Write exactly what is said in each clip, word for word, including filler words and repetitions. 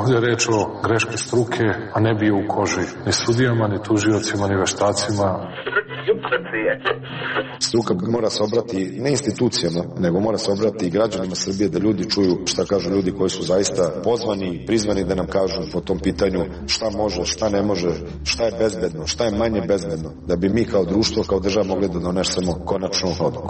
ovdje reč o greški struke, a ne bio u koži ni sudijama, ni tužiocima, ni veštacima. Struka mora se obrati ne institucijama, nego mora se obrati i građanima Srbije, da ljudi čuju šta kažu ljudi koji su zaista pozvani i prizvani da nam kažu po tom pitanju šta može, šta ne može, šta je bezbedno, šta je manje bezbedno, da bi mi kao društvo, kao država mogli da donesemo konačnu odluku.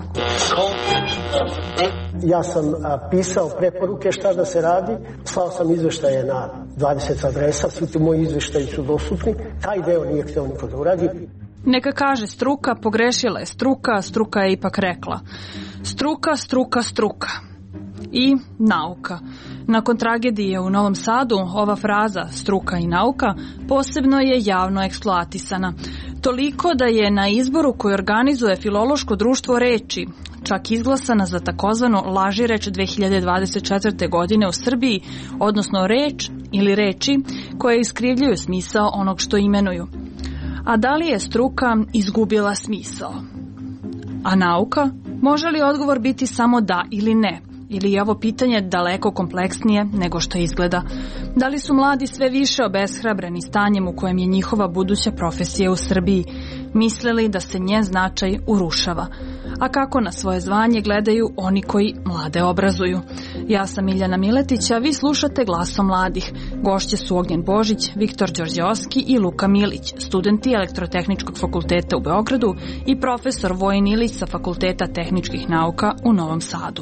Ja sam a, pisao preporuke šta da se radi, slao sam izveštaje na dvadeset adresa, svi ti moji izveštaji su dostupni, taj deo nije hteo niko da uradi. Neka kaže struka, pogrešila je struka, struka je ipak rekla. Struka, struka, struka. I nauka. Nakon tragedije u Novom Sadu, ova fraza struka i nauka posebno je javno eksploatisana. Toliko da je na izboru koji organizuje Filološko društvo reči čak izglasana za takozvanu lažireč dve hiljade dvadeset četvrte. godine u Srbiji, odnosno reč ili reči koje iskrivljuju smisao onog što imenuju. A da li je struka izgubila smisao? A nauka? Može li odgovor biti samo da ili ne? Ili je ovo pitanje daleko kompleksnije nego što izgleda? Da li su mladi sve više obeshrabreni stanjem u kojem je njihova buduća profesija u Srbiji, mislili da se njen značaj urušava? A kako na svoje zvanje gledaju oni koji mlade obrazuju? Ja sam Miljana Miletić, a vi slušate Glasom mladih. Gošće su Ognjen Božić, Viktor Đorđeovski i Luka Milić, studenti Elektrotehničkog fakulteta u Beogradu i profesor Vojin Ilić sa Fakulteta tehničkih nauka u Novom Sadu.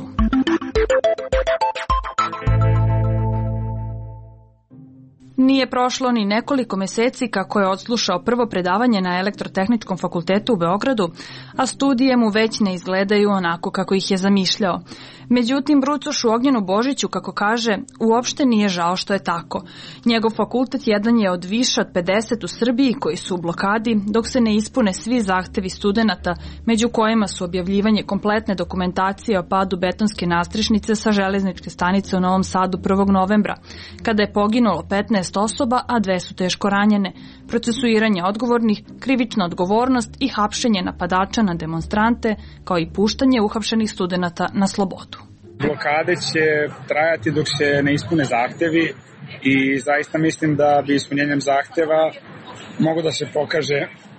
Nije prošlo ni nekoliko meseci kako je odslušao prvo predavanje na Elektrotehničkom fakultetu u Beogradu, a studije mu već ne izgledaju onako kako ih je zamišljao. Međutim, brucošu Ognjenu Božiću, kako kaže, uopšte nije žao što je tako. Njegov fakultet jedan je od više od pedeset u Srbiji koji su u blokadi dok se ne ispune svi zahtevi studenata, među kojima su objavljivanje kompletne dokumentacije o padu betonske nastrešnice sa železničke stanice u Novom Sadu prvog novembra, kada je poginulo petnaest osoba, a dve su teško ranjene, procesuiranje odgovornih, krivična odgovornost i hapšenje napadača na demonstrante, kao i puštanje uhapšenih studenata na slobodu. Blokade će trajati dok se ne ispune zahtevi i zaista mislim da bi ispunjenjem zahteva mogu da se pokaže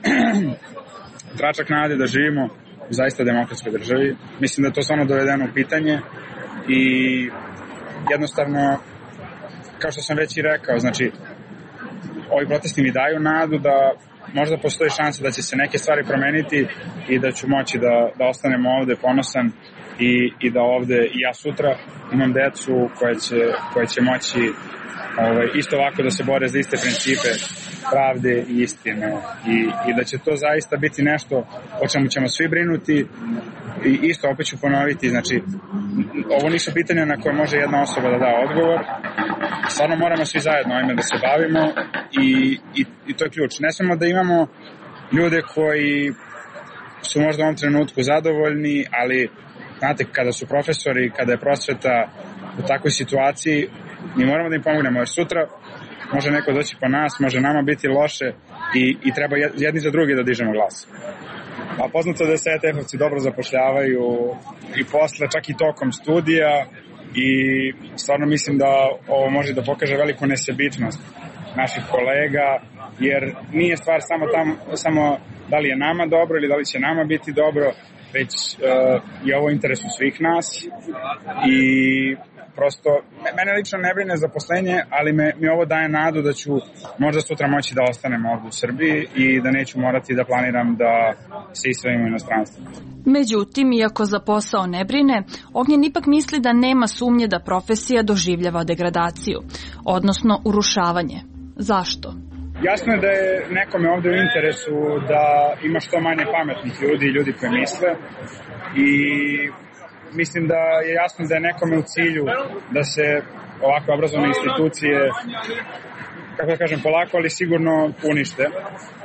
tračak nade da živimo u zaista demokratskoj državi. Mislim da je to stvarno dovedeno u pitanje i jednostavno, kao što sam već i rekao, znači ovi protesti mi daju nadu da možda postoji šansa da će se neke stvari promeniti i da ću moći da, da ostanem ovde ponosan i, i da ovde i ja sutra imam decu koje će, koje će moći ovaj, isto ovako da se bore za iste principe pravde i istine i, i da će to zaista biti nešto o čemu ćemo svi brinuti i isto opet ću ponoviti, znači ovo nisu pitanja na koje može jedna osoba da da odgovor, stvarno moramo svi zajedno ovime da se bavimo i, i, i to je ključ. Ne samo da imamo ljude koji su možda u ovom trenutku zadovoljni, ali znate, kada su profesori, kada je prosveta u takvoj situaciji, mi moramo da im pomognemo, jer sutra može neko doći po nas, može nama biti loše i, i treba jedni za drugi da dižemo glas. A poznato da se E T F-ovci dobro zapošljavaju i posle, čak i tokom studija i stvarno mislim da ovo može da pokaže veliku nesebičnost naših kolega, jer nije stvar samo, tam, samo da li je nama dobro ili da li će nama biti dobro, već uh, je ovo interesu svih nas i prosto, mene lično ne brine zaposlenje, ali me, mi ovo daje nadu da ću možda sutra moći da ostanem ovdje u Srbiji i da neću morati da planiram da se isvelim u inostranstvu. Međutim, iako za posao ne brine, Ognjen ipak misli da nema sumnje da profesija doživljava degradaciju, odnosno urušavanje. Zašto? Jasno je da je nekome ovde u interesu da ima što manje pametnih ljudi i ljudi koji misle i mislim da je jasno da je nekome u cilju da se ovakve obrazovne institucije, kako da kažem, polako, ali sigurno unište. E,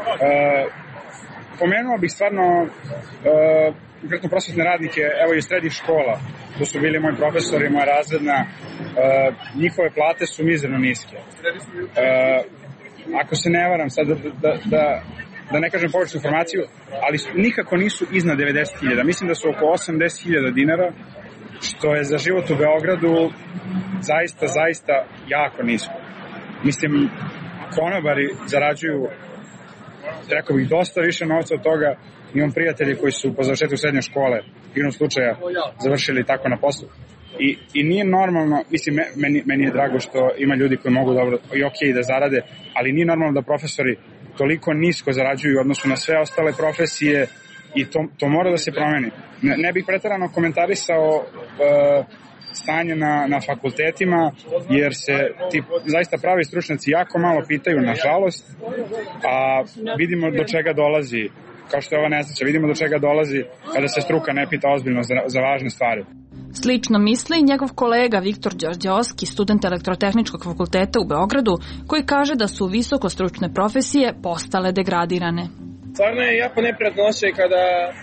pomenuo bih stvarno e, konkretno prosvetne radnike, evo i srednjih škola, to su bili moji profesori, moja razredna, e, njihove plate su mizerno niske. E, ako se ne varam sad da, da, da da ne kažem pogrešnu informaciju, ali nikako nisu iznad devedeset hiljada. Mislim da su oko osamdeset hiljada dinara, što je za život u Beogradu zaista, zaista jako nisko. Mislim, konobari zarađuju, rekao bih, dosta više novca od toga. Imam prijatelji koji su po završetku srednje škole, igrom slučaja, završili tako na poslu. I, i nije normalno, mislim, meni, meni je drago što ima ljudi koji mogu dobro i okej da zarade, ali nije normalno da profesori toliko nisko zarađuju u odnosu na sve ostale profesije i to, to mora da se promeni. Ne, ne bih preterano komentarisao uh, stanje na, na fakultetima, jer se ti zaista pravi stručnjaci jako malo pitaju, nažalost, a vidimo do čega dolazi, kao što je ova nesreća, vidimo do čega dolazi kada se struka ne pita ozbiljno za, za važne stvari. Slično misli i njegov kolega Viktor Đorđeovski, student Elektrotehničkog fakulteta u Beogradu, koji kaže da su visokostručne profesije postale degradirane. Stvarno je jako neprijatno osjećaj kada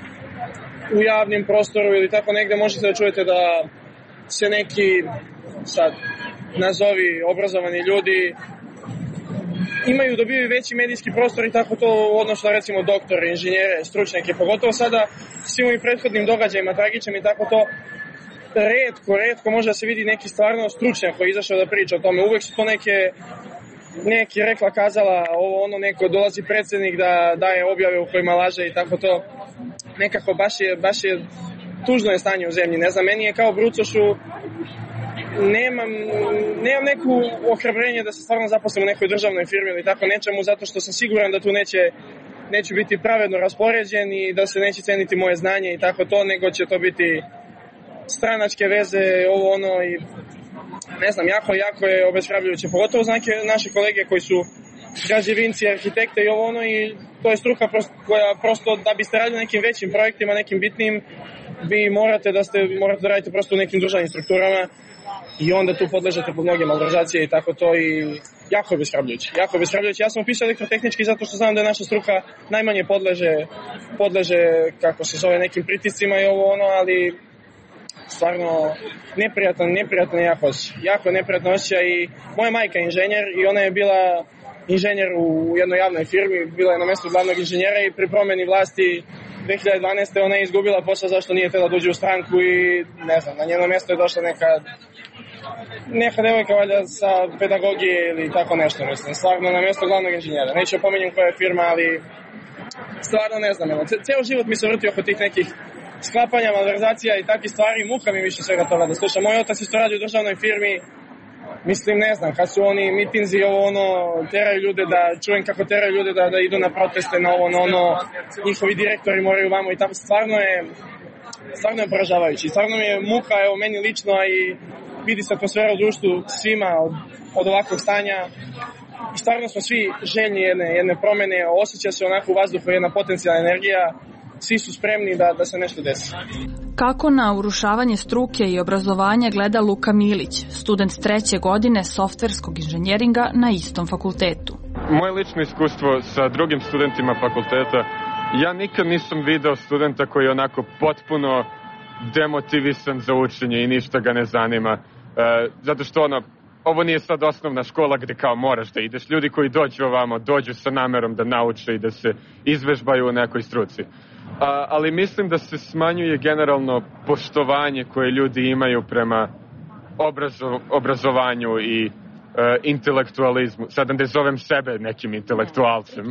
u javnim prostoru ili tako negde možete da čujete da se neki, sad, nazovi obrazovani ljudi imaju, dobiju veći medijski prostor i tako to u odnosu na recimo doktore, inženjere, stručnjake, pogotovo sada svim ovim prethodnim događajima, tragičnim i tako to, retko, retko može da se vidi neki stvarno stručnjak koji je izašao da priča o tome. Uvek su to neke, neki rekla kazala, ovo ono neko, dolazi predsednik da daje objave u kojima laže i tako to. Nekako baš je, baš je tužno je stanje u zemlji. Ne znam, meni je kao brucošu, nemam, nemam neku ohrabrenje da se stvarno zaposlim u nekoj državnoj firmi ili tako nečemu, zato što sam siguran da tu neće, neću biti pravedno raspoređen i da se neće ceniti moje znanje i tako to, nego će to biti stranačke veze, ovo ono i ne znam, jako, jako je obeshrabrujuće, pogotovo za neke naše kolege koji su građevinci, arhitekte i ovo ono i to je struka prosto, koja prosto da biste radili nekim većim projektima, nekim bitnim, vi morate da ste, morate da radite prosto u nekim državnim strukturama i onda tu podležete pod mnoge malverzacije i tako to i jako je obeshrabrujuće. Jako je obeshrabrujuće. Ja sam upisao elektrotehnički zato što znam da je naša struka najmanje podleže, podleže kako se zove, nekim pritiscima i ovo ono, ali stvarno neprijatan, neprijatan jako osjećaj. Jako neprijatan osjećaj i moja majka je inženjer i ona je bila inženjer u jednoj javnoj firmi, bila je na mjestu glavnog inženjera i pri promjeni vlasti dve hiljade dvanaeste. ona je izgubila posao zašto nije htjela da uđe u stranku i ne znam, na njeno mjesto je došla neka neka devojka valjda sa pedagogije ili tako nešto, mislim, stvarno na mjesto glavnog inženjera. Neću opominjem koja je firma, ali stvarno ne znam, ceo život mi se vrti oko tih nekih sklapanja, malverzacija i takvih stvari, muka mi više svega toga da slušam. Moj otac isto radi u državnoj firmi, mislim, ne znam, kad su oni mitinzi, ovo ono, teraju ljude da, čujem kako teraju ljude da, da idu na proteste, na ovo, na ono, njihovi direktori moraju vamo i tako, stvarno je, stvarno je poražavajući. Stvarno mi je muka, evo, meni lično, a i vidi se atmosfera u društvu svima od, od ovakvog stanja. I stvarno smo svi željni jedne, jedne promene, osjeća se onako u vazduhu jedna potencijalna energija, svi su spremni da, da se nešto desi. Kako na urušavanje struke i obrazovanja gleda Luka Milić, student treće godine softverskog inženjeringa na istom fakultetu? Moje lično iskustvo sa drugim studentima fakulteta, ja nikad nisam video studenta koji je onako potpuno demotivisan za učenje i ništa ga ne zanima. E, zato što ono, ovo nije sad osnovna škola gde kao moraš da ideš. Ljudi koji dođu ovamo, dođu sa namerom da nauče i da se izvežbaju u nekoj struci. A, ali mislim da se smanjuje generalno poštovanje koje ljudi imaju prema obrazo, obrazovanju i e, intelektualizmu. Sada ne zovem sebe nekim intelektualcem. E,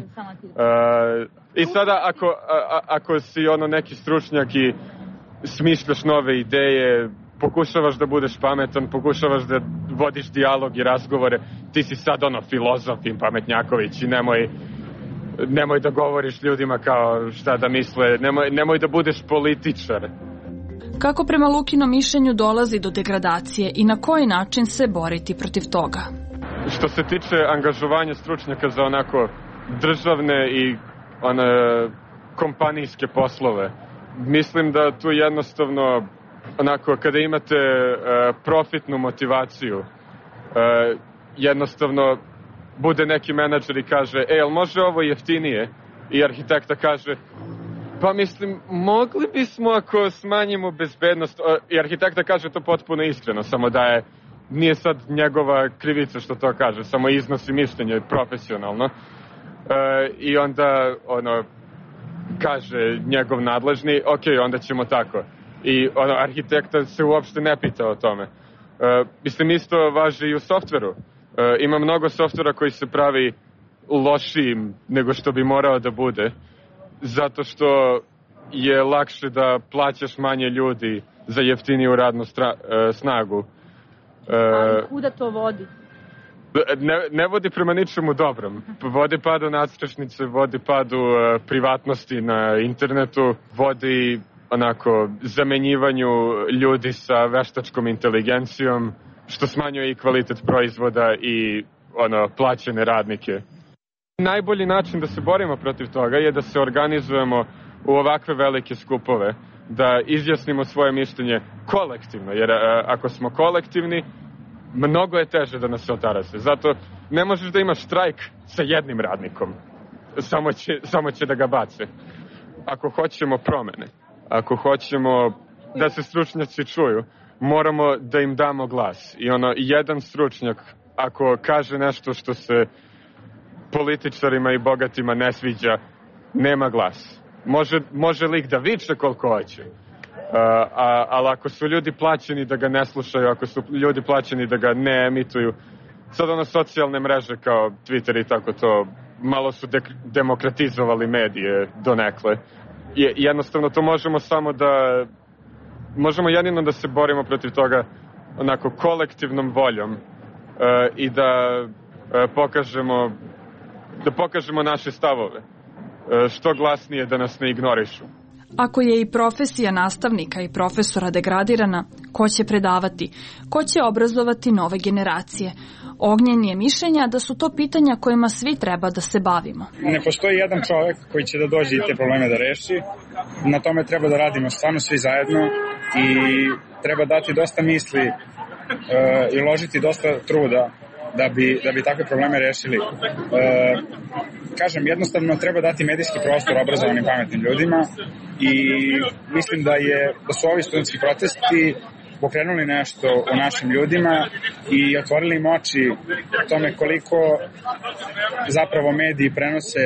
I sada ako, a, ako si ono neki stručnjak i smišljaš nove ideje, pokušavaš da budeš pametan, pokušavaš da vodiš dijalog i razgovore, ti si sad ono filozof i pametnjaković i nemoj nemoj da govoriš ljudima kao šta da misle, nemoj, nemoj da budeš političar. Kako prema Lukinom mišljenju dolazi do degradacije i na koji način se boriti protiv toga? Što se tiče angažovanja stručnjaka za onako državne i one kompanijske poslove, mislim da tu jednostavno onako kada imate uh, profitnu motivaciju, uh, jednostavno bude neki menadžer i kaže, e, jel može ovo jeftinije? I arhitekta kaže, pa mislim, mogli bismo ako smanjimo bezbednost. I arhitekta kaže to potpuno iskreno, samo da je, nije sad njegova krivica što to kaže, samo iznosi mišljenje profesionalno. E, I onda, ono, kaže njegov nadležni, ok, onda ćemo tako. I ono, arhitekta se uopšte ne pita o tome. E, mislim, isto važi i u softveru. ima mnogo softvera koji se pravi lošijim nego što bi morao da bude, zato što je lakše da plaćaš manje ljudi za jeftiniju radnu stra, e, snagu. E, Ali kuda to vodi? Ne, ne vodi prema ničemu dobrom. Vodi padu nadstrešnice, vodi padu e, privatnosti na internetu, vodi onako zamenjivanju ljudi sa veštačkom inteligencijom, što smanjuje i kvalitet proizvoda i ono, plaćene radnike. Najbolji način da se borimo protiv toga je da se organizujemo u ovakve velike skupove, da izjasnimo svoje mišljenje kolektivno, jer a, ako smo kolektivni, mnogo je teže da nas se otarase. Zato ne možeš da imaš štrajk sa jednim radnikom, samo će, samo će da ga bace. Ako hoćemo promene, ako hoćemo da se stručnjaci čuju, moramo da im damo glas. I ono, jedan stručnjak, ako kaže nešto što se političarima i bogatima ne sviđa, nema glas. Može, može lik da viče koliko hoće, uh, a, ali ako su ljudi plaćeni da ga ne slušaju, ako su ljudi plaćeni da ga ne emituju, sad ono socijalne mreže kao Twitter i tako to, malo su de- demokratizovali medije donekle. Je, jednostavno to možemo samo da, možemo jedino da se borimo protiv toga onako kolektivnom voljom uh, i da uh, pokažemo da pokažemo naše stavove, što glasnije, da nas ne ignorišu. Ako je i profesija nastavnika i profesora degradirana, ko će predavati? Ko će obrazovati nove generacije? Ognjen je mišljenja da su to pitanja kojima svi treba da se bavimo. Ne postoji jedan čovjek koji će da dođe i te probleme da reši. Na tome treba da radimo stvarno svi zajedno i treba dati dosta misli uh, i uložiti dosta truda da bi, da bi takve probleme rešili. E, kažem, jednostavno treba dati medijski prostor obrazovanim pametnim ljudima i mislim da, je, da su ovi studentski protesti pokrenuli nešto u našim ljudima i otvorili im oči tome koliko zapravo mediji prenose,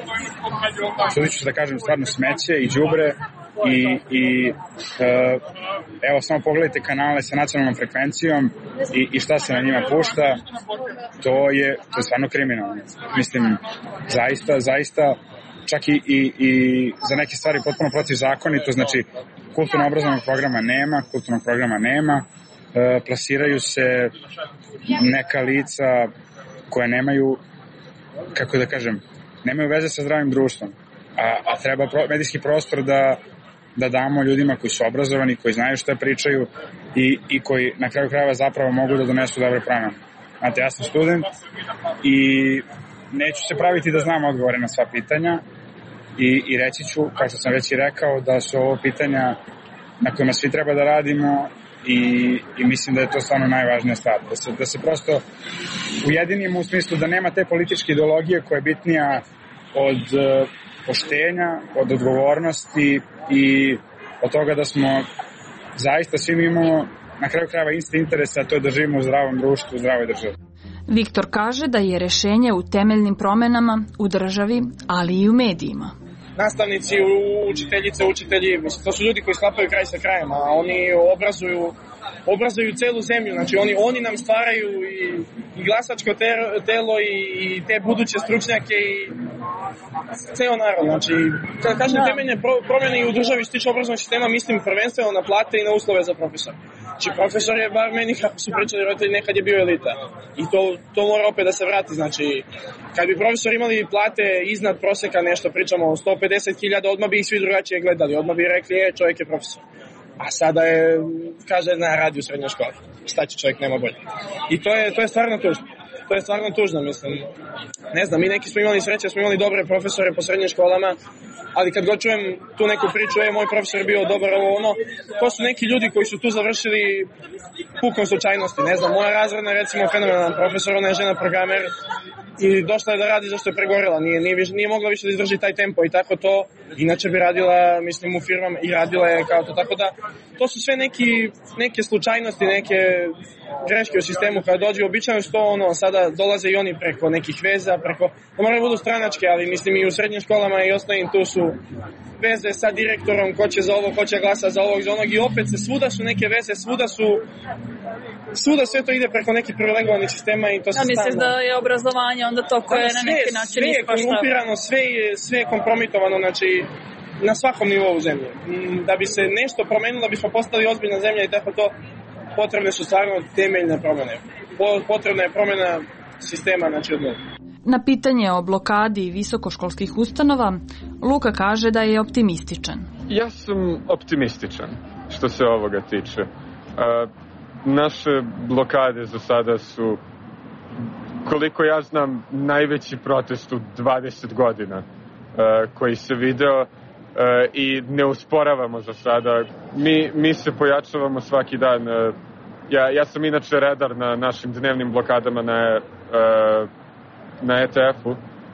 sudit ću da kažem, stvarno smeće i đubre i, i uh, evo samo pogledajte kanale sa nacionalnom frekvencijom i, i šta se na njima pušta, to je, to je stvarno kriminalno. Mislim, zaista, zaista čak i, i, i za neke stvari potpuno protivzakonito, znači kulturno-obrazovnog programa nema, kulturnog programa nema, e, plasiraju se neka lica koja nemaju, kako da kažem, nemaju veze sa zdravim društvom, a, a treba pro, medijski prostor da, da damo ljudima koji su obrazovani, koji znaju šta pričaju i, i koji na kraju krajeva zapravo mogu da donesu dobre promene. Znate, ja sam student i neću se praviti da znam odgovore na sva pitanja, I, i reći ću, kao što sam već i rekao, da su ovo pitanja na kojima svi treba da radimo i, i mislim da je to stvarno najvažnija stvar. Da se, da se prosto ujedinimo u smislu da nema te političke ideologije koja je bitnija od uh, poštenja, od odgovornosti i od toga da smo zaista svi imamo na kraju krajeva isti interes, a to je da živimo u zdravom društvu, u zdravoj državi. Viktor kaže da je rešenje u temeljnim promenama u državi, ali i u medijima. Nastavnici, učiteljice, učitelji, mislim, to su ljudi koji sklapaju kraj sa krajem, a oni obrazuju, obrazuju celu zemlju, znači oni, oni nam stvaraju i, i glasačko telo i, i te buduće stručnjake i ceo narod, znači kada kažem temeljne promjene i u državi što tiče obrazovnog sistema, mislim prvenstveno na plate i na uslove za profesor. Znači profesor je, bar meni kako su pričali roditelji, nekad je bio elita i to, to mora opet da se vrati, znači kad bi profesor imali plate iznad proseka, nešto pričamo o sto pedeset hiljada, odmah bi ih svi drugačije gledali, odmah bi rekli, e, čovjek je profesor. A sada je, kaže, na radi u srednjoj školi. Šta će čovjek, nema bolje. I to je, to je stvarno tužno. To je stvarno tužno, mislim. Ne znam, mi neki smo imali sreće, smo imali dobre profesore po srednjim školama, ali kad god čujem tu neku priču, e, moj profesor je bio dobar, ovo ono, to su neki ljudi koji su tu završili pukom slučajnosti. Ne znam, moja razredna, recimo, fenomenalan profesor, ona je žena programer, i došla je da radi zašto je pregorela, nije, nije, nije mogla više da izdrži taj tempo i tako to, inače bi radila, mislim, u firmama i radila je kao to, tako da to su sve neki, neke slučajnosti, neke greške u sistemu kada dođe, običajno što ono, sada dolaze i oni preko nekih veza, preko, da moraju budu stranačke, ali mislim i u srednjim školama i osnovnim tu su veze sa direktorom, ko će za ovo, ko će glasa za ovog, za onog i opet se svuda su neke veze, svuda su svuda sve to ide preko nekih privilegovanih sistema i to se stane. A misliš da je obrazovanje onda to koje je na neki način ispašta? Sve je korumpirano, sve je, sve je kompromitovano, znači na svakom nivou zemlje. Da bi se nešto promenilo, da bismo postali ozbiljna zemlja i tako to, potrebne su stvarno temeljne promene. Potrebna je promena sistema, znači od nove. Na pitanje o blokadi visokoškolskih ustanova, Luka kaže da je optimističan. Ja sam optimističan što se ovoga tiče. Uh, naše blokade za sada su, koliko ja znam, najveći protest u dvadeset godina uh, koji se video uh, i ne usporavamo za sada. Mi, mi se pojačavamo svaki dan. Uh, ja, ja sam inače redar na našim dnevnim blokadama na uh, na E T F-u uh,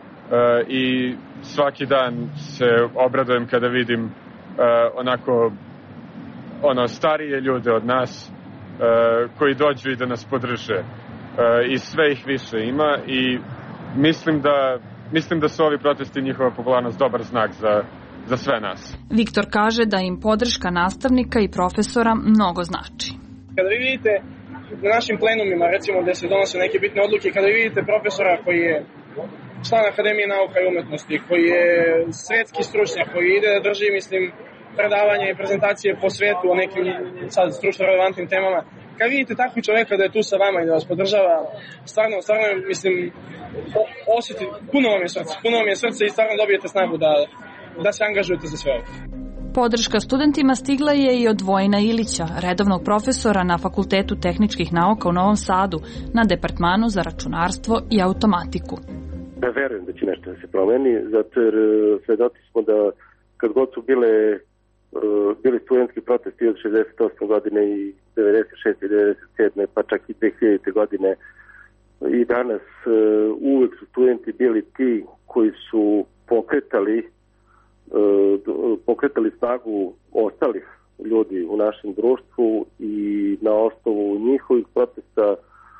i svaki dan se obradujem kada vidim uh, onako ono starije ljude od nas uh, koji dođu i da nas podrže uh, i sve ih više ima i mislim da mislim da su ovi protesti i njihova popularnost dobar znak za, za sve nas. Viktor kaže da im podrška nastavnika i profesora mnogo znači. Kada vi vidite na našim plenumima, recimo, gde se donose neke bitne odluke, kada vi vidite profesora koji je član Akademije nauka i umetnosti, koji je svetski stručnjak, koji ide da drži, mislim, predavanja i prezentacije po svetu o nekim sad stručno relevantnim temama, kad vidite takvog čoveka da je tu sa vama i da vas podržava, stvarno, stvarno, mislim, osjeti, puno vam je srce, puno vam je srce i stvarno dobijete snagu da, da se angažujete za sve ovo. Podrška studentima stigla je i od Vojina Ilića, redovnog profesora na Fakultetu tehničkih nauka u Novom Sadu, na Departmanu za računarstvo i automatiku. Ja verujem da će nešto da se promeni, zato jer svedoci smo da kad god su bile, bili studentski protesti od šezdeset osme godine i devedeset šeste i devedeset sedme pa čak i dve hiljadite godine i danas uvek su studenti bili ti koji su pokretali pokretali snagu ostalih ljudi u našem društvu i na osnovu njihovih protesta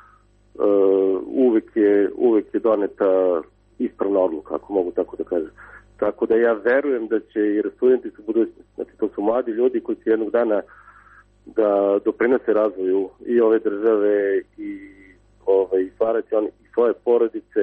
uvek je, uvek je doneta ispravna odluka, ako mogu tako da kažem. Tako da ja verujem da će, jer studenti su budućnosti, znači to su mladi ljudi koji će jednog dana da doprinose razvoju i ove države i ovaj, stvarati oni i svoje porodice.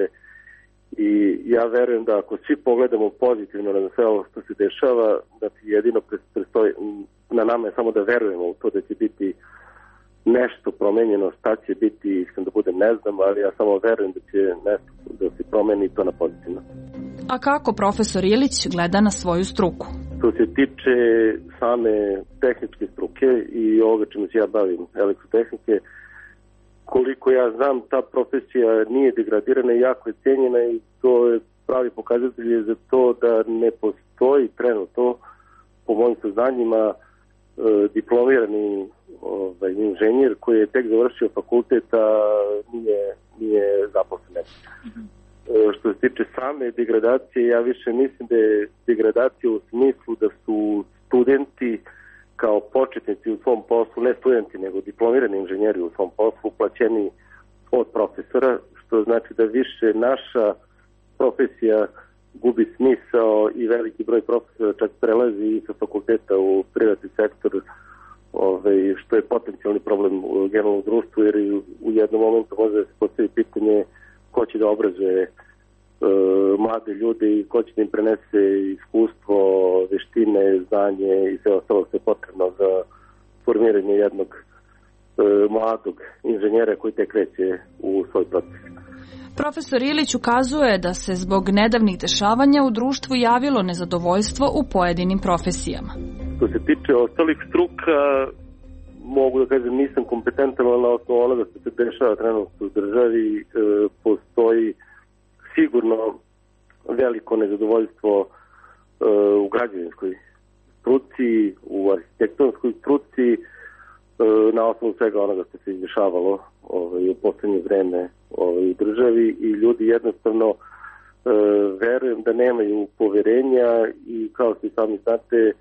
I ja verujem da ako svi pogledamo pozitivno na sve ovo što se dešava, da ti jedino prestoji, na nama je samo da verujemo u to da će biti nešto promenjeno, šta će biti, iskreno da budem ne znam, ali ja samo verujem da će nešto da se promeni to na pozitivno. A kako profesor Ilić gleda na svoju struku? Što se tiče same tehničke struke i ovoga čemu se ja bavim, elektrotehnike, koliko ja znam, ta profesija nije degradirana i jako je cenjena i to je pravi pokazatelj za to da ne postoji trenutno, po mojim saznanjima, diplomirani ovaj, inženjer koji je tek završio fakulteta nije, nije zaposlen. Mm-hmm. Što se tiče same degradacije, ja više mislim da je degradacija u smislu da su studenti kao početnici u svom poslu, ne studenti, nego diplomirani inženjeri u svom poslu, plaćeni od profesora, što znači da više naša profesija gubi smisao i veliki broj profesora čak prelazi sa fakulteta u privatni sektor, ovaj, što je potencijalni problem u generalnom društvu, jer u jednom momentu može da se postavi pitanje ko će da obrazuje mlade ljude i ko će da im prenese iskustvo, veštine, znanje i sve ostalo što je potrebno za formiranje jednog e, mladog inženjera koji tek kreće u svoj proces. Profesor Ilić ukazuje da se zbog nedavnih dešavanja u društvu javilo nezadovoljstvo u pojedinim profesijama. Što se tiče ostalih struka, mogu da kažem nisam kompetentan, ali na osnovu onoga što se dešava trenutno u državi e, postoji sigurno veliko nezadovoljstvo e, u građevinskoj struci, u arhitektonskoj struci, e, na osnovu svega onoga što se izdešavalo ovaj, u poslednje vreme ovaj, u državi i ljudi jednostavno e, verujem da nemaju poverenja i kao što i sami znate e,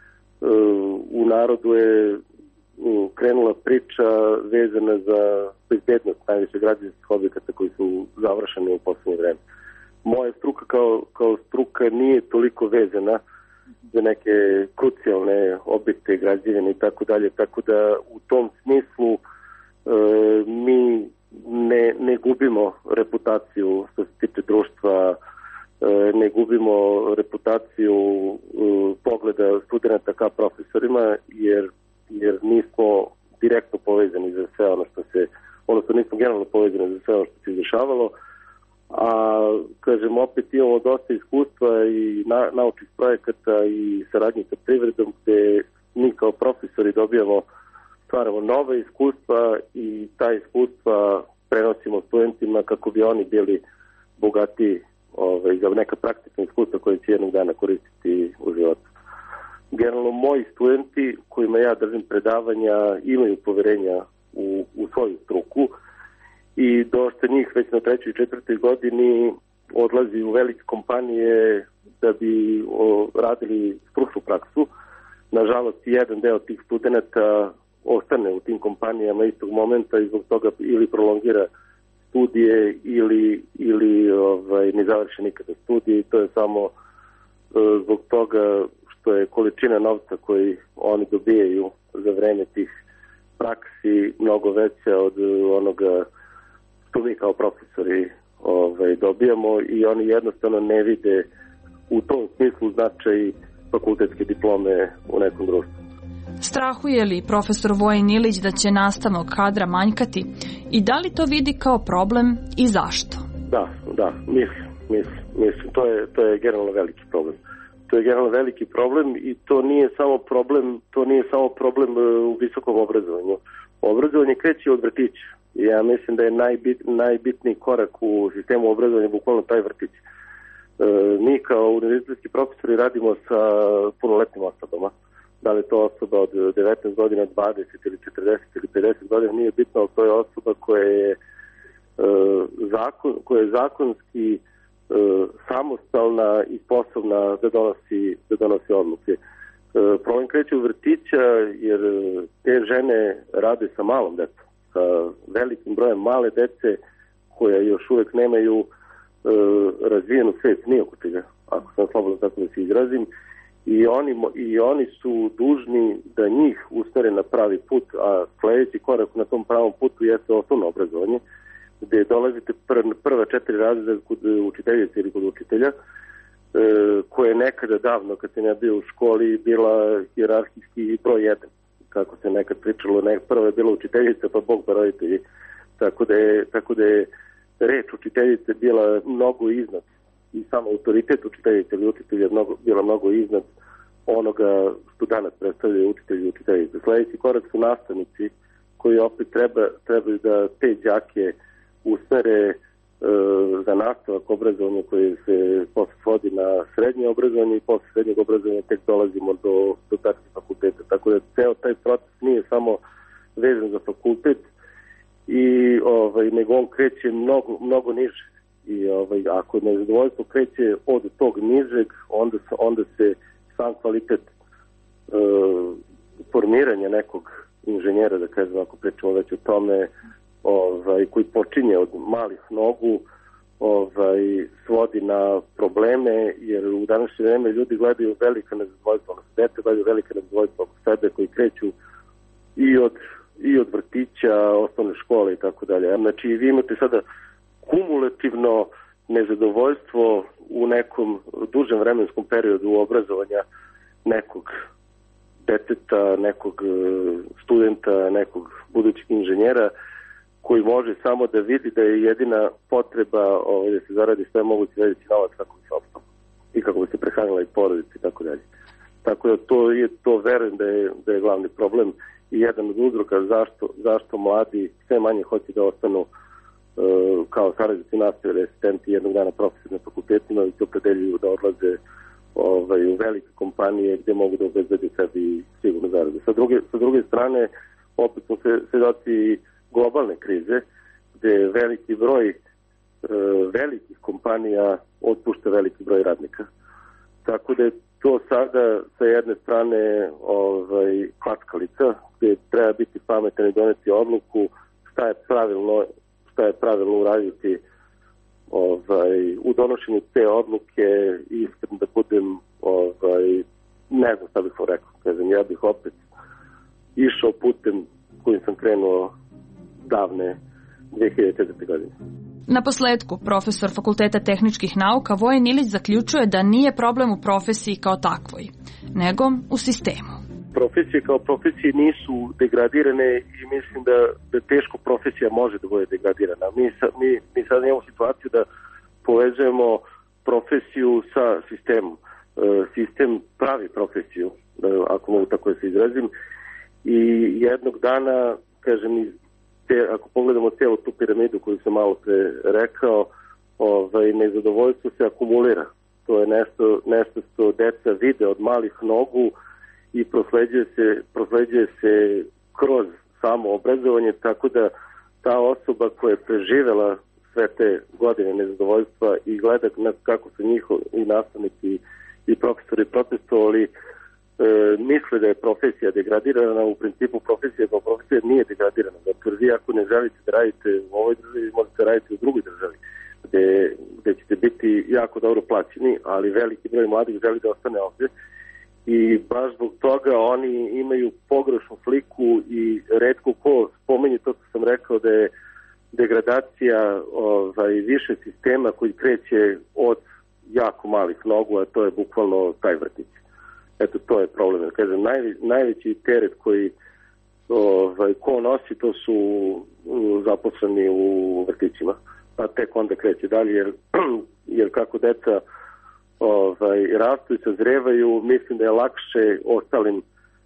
u narodu je krenula priča vezana za bezbednost najviše građevinskih objekata koji su završeni u poslednje vreme. Moja struka kao, kao struka nije toliko vezana za neke krucijalne objekte, građevine i tako dalje, tako da u tom smislu e, mi ne, ne gubimo reputaciju što se tiče društva, e, ne gubimo reputaciju e, pogleda studenta ka profesorima, jer, jer nismo direktno povezani za sve ono što se, odnosno nismo generalno povezani za sve ono što se izdešavalo, a kažem opet imamo dosta iskustva i na, naučnih projekata i saradnje sa privredom gde mi kao profesori dobijamo, stvaramo nove iskustva i ta iskustva prenosimo studentima kako bi oni bili bogati ovaj, za neka praktična iskustva koje će jednog dana koristiti u životu. Generalno moji studenti kojima ja držim predavanja imaju poverenja u, u svoju struku i dosta njih već na trećoj i četvrtoj godini odlazi u velike kompanije da bi o, radili stručnu praksu. Nažalost, jedan deo tih studenta ostane u tim kompanijama istog momenta i zbog toga ili prolongira studije ili, ili ovaj, ne završi nikada studije i to je samo e, zbog toga što je količina novca koji oni dobijaju za vreme tih praksi mnogo veća od onoga što mi kao profesori ovaj, dobijamo i oni jednostavno ne vide u tom smislu značaj fakultetske diplome u nekom društvu. Strahuje li profesor Vojin Ilić da će nastavnog kadra manjkati i da li to vidi kao problem i zašto? Da, da, mislim, mislim, mislim. To je, to je generalno veliki problem. To je generalno veliki problem i to nije samo problem, to nije samo problem u visokom obrazovanju. Obrazovanje kreće od vrtića. Ja mislim da je najbit, najbitniji korak u sistemu obrazovanja bukvalno taj vrtić. E, mi kao univerzitetski profesori radimo sa punoletnim osobama. Da li je to osoba od devetnaest godina, dvadeset ili četrdeset ili pedeset godina, nije bitno, ali to je osoba koja je, e, zakon, koja je zakonski e, samostalna i sposobna da donosi, da donosi odluke. E, problem kreće u vrtića jer te žene rade sa malom decom, sa velikim brojem male dece koja još uvek nemaju e, razvijenu svest ni oko čega, ako sam slobodno tako da se izrazim, i oni, i oni su dužni da njih usmere na pravi put, a sledeći korak na tom pravom putu jeste osnovno obrazovanje, gde dolazite pr, prva četiri razreda kod učiteljice ili kod učitelja, e, koja je nekada davno, kad sam ja bio u školi, bila hijerarhijski broj jedan. Kako se nekad pričalo, ne, prvo je bila učiteljica, pa Bog pa roditelji. Tako da je, tako da je reč učiteljice bila mnogo iznad i samo autoritet učiteljice ili učitelja mnogo, bila mnogo iznad onoga što danas predstavljaju učitelji i učiteljice. Sledeći korak su nastavnici koji opet treba, trebaju da te đake usmere e, za nastavak obrazovanja koje se posle svodi na srednje obrazovanje i posle srednjeg obrazovanja tek dolazimo do, do takvih fakulteta. Tako da ceo taj proces nije samo vezan za fakultet i ovaj, nego on kreće mnogo, mnogo niže. I ovaj, ako nezadovoljstvo kreće od tog nižeg, onda, onda se sam kvalitet e, formiranja nekog inženjera, da kažem, ako pričamo već o tome, ovaj, koji počinje od malih nogu, ovaj, svodi na probleme, jer u današnje vreme ljudi gledaju velika nezadovoljstva, odnosno dete gledaju velika nezadovoljstva oko sebe koji kreću i od, i od vrtića, osnovne škole i tako dalje. Znači, vi imate sada kumulativno nezadovoljstvo u nekom dužem vremenskom periodu obrazovanja nekog deteta, nekog studenta, nekog budućeg inženjera koji može samo da vidi da je jedina potreba ovaj, da se zaradi sve moguće veći novac kako bi se opstalo i kako bi se prehranila i porodica i tako dalje. Tako da to je, to verujem da je, da je glavni problem i jedan od uzroka zašto, zašto mladi sve manje hoće da ostanu uh, kao saradnici nastave, asistenti jednog dana profesori na fakultetima i se opredeljuju da odlaze ovaj, u velike kompanije gde mogu da obezbede sebi sigurno zarade. Sa druge, sa druge strane, opet smo svedoci globalne krize, gde veliki broj velikih kompanija otpušta veliki broj radnika. Tako da je to sada sa jedne strane ovaj, klackalica, gde treba biti pametan i doneti odluku šta je pravilno, šta je pravilno uraditi ovaj, u donošenju te odluke. Iskreno da budem, ovaj, ne znam šta bih vam rekao, kažem, ja bih opet išao putem kojim sam krenuo davne dve hiljade četvrte. godine. Na posledku, profesor Fakulteta tehničkih nauka Vojen Ilić zaključuje da nije problem u profesiji kao takvoj, nego u sistemu. Profesije kao profesije nisu degradirane i mislim da, da teško profesija može da bude degradirana. Mi, sa, mi, mi sad imamo situaciju da povezujemo profesiju sa sistemom. E, sistem pravi profesiju, ako mogu tako da se izrazim, i jednog dana, kažem, iz Te, ako pogledamo cijelu tu piramidu koju sam malo pre rekao, ovaj, nezadovoljstvo se akumulira. To je nešto, nešto što deca vide od malih nogu i prosleđuje se, prosleđuje se kroz samo obrazovanje, tako da ta osoba koja je preživela sve te godine nezadovoljstva i gleda kako su njihovi i nastavnici i profesori protestovali, E, misle da je profesija degradirana. U principu profesija kao profesija nije degradirana. Dakle, vi ako ne želite da radite u ovoj državi, možete raditi u drugoj državi, gde, gde ćete biti jako dobro plaćeni, ali veliki broj mladih želi da ostane ovdje. I baš zbog toga oni imaju pogrešnu sliku i retko ko spomenje to što sam rekao da je degradacija ovaj, više sistema koji kreće od jako malih nogu, a to je bukvalno taj vrtić. Eto, to je problem. Kažem, naj, najveći teret koji ovaj, ko nosi, to su zaposleni u vrtićima. A tek onda kreće dalje, jer, jer kako deca ovaj, rastu i sazrevaju, mislim da je lakše ostalim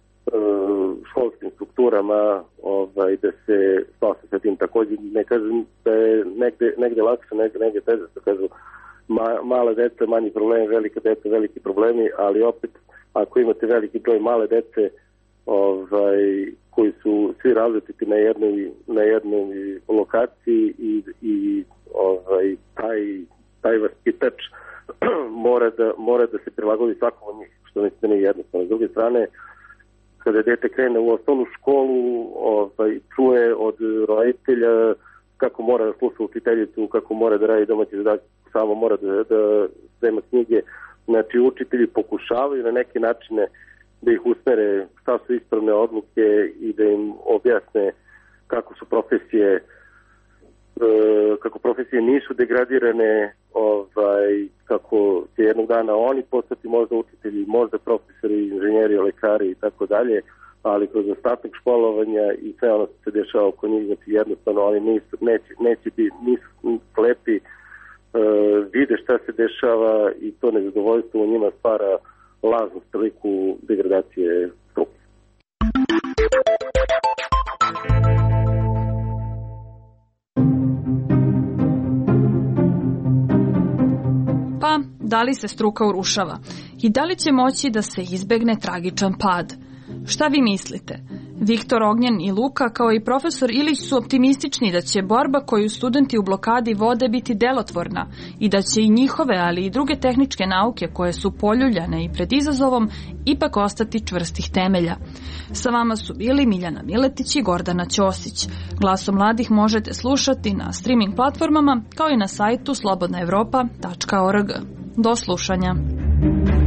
uh, školskim strukturama ovaj, da se spase sa tim. Također ne kažem da je negde, negde lakše, negde, negde teže. Kažu, ma, mala deca, manji problemi, velika deca, veliki problemi, ali opet ako imate veliki broj male dece ovaj, koji su svi različiti na jednoj, na jednoj lokaciji i, i ovaj, taj, taj vaspitač mora da, mora da se prilagodi svakom od njih, što mislim nije jednostavno. S druge strane, kada dete krene u osnovnu školu, ovaj, čuje od roditelja kako mora da sluša učiteljicu, kako mora da radi domaći zadatak, samo mora da, da sprema knjige. Znači, učitelji pokušavaju na neke načine da ih usmere šta su ispravne odluke i da im objasne kako su profesije, kako profesije nisu degradirane, ovaj, kako će jednog dana oni postati možda učitelji, možda profesori, inženjeri, lekari i tako dalje, ali kroz ostatak školovanja i sve ono što se dešava oko njih, znači jednostavno oni nisu, neće, neće biti, nisu slepi, Uh, vide šta se dešava i to nezadovoljstvo u njima stvara lažnu sliku degradacije struke. Pa, da li se struka urušava? I da li će moći da se izbegne tragičan pad? Šta vi mislite? Viktor Ognjen i Luka, kao i profesor Ilić, su optimistični da će borba koju studenti u blokadi vode biti delotvorna i da će i njihove, ali i druge tehničke nauke koje su poljuljane i pred izazovom ipak ostati čvrstih temelja. Sa vama su bili Miljana Miletić i Gordana Ćosić. Glasom mladih možete slušati na streaming platformama kao i na sajtu slobodna evropa tačka org. Do slušanja.